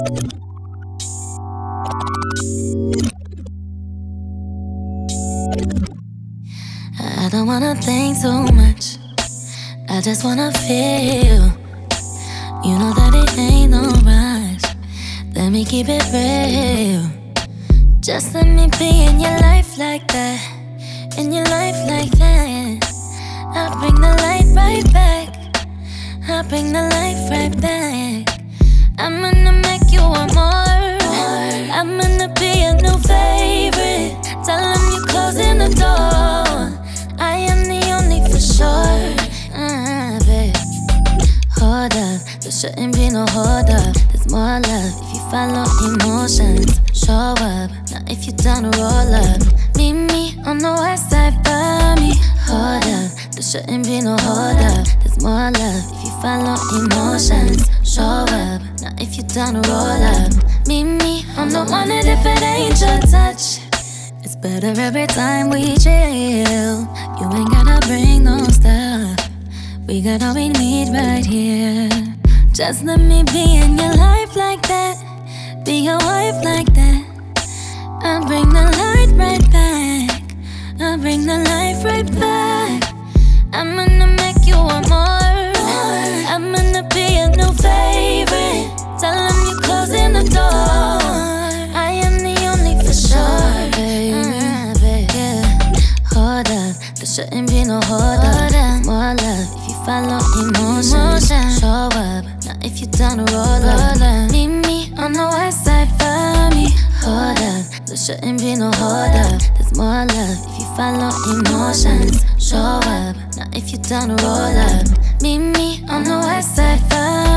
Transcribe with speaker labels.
Speaker 1: I don't wanna think too much, I just wanna feel. You know that it ain't no rush, let me keep it real. Just let me be in your life like that, in your life like that. I'll bring the light right back, I'll bring the light right back. I'm gonna make you want more, I'm gonna be a new favorite. Tell them you're closing the door, I am the only for sure. Babe. Hold up, there shouldn't be no hold up. There's more love if you follow emotions. Show up, now if you down to roll up. Meet me on the west side by me. Hold up, there shouldn't be no hold up. There's more love if you follow emotions. Show up, now if you down to roll up. Meet me on the one and if it ain't your touch, it's better every time we chill. You ain't gotta bring no stuff, we got all we need right here. Just let me be in your life like that, be your wife like that. I'll bring the light right back, I'll bring the life right back. I'm gonna make you want more, I'm gonna be a new favorite. Tell them you're closing the door, I am the only for sure, baby. Yeah. Hold up, there shouldn't be no hold up. More love if you follow emotions. Show up, now if you down to roll up. Meet me on the west side for me. Hold up, there shouldn't be no hold up. There's more love if you follow emotions. Show up, now if you down to roll up. Meet me on the west side for me.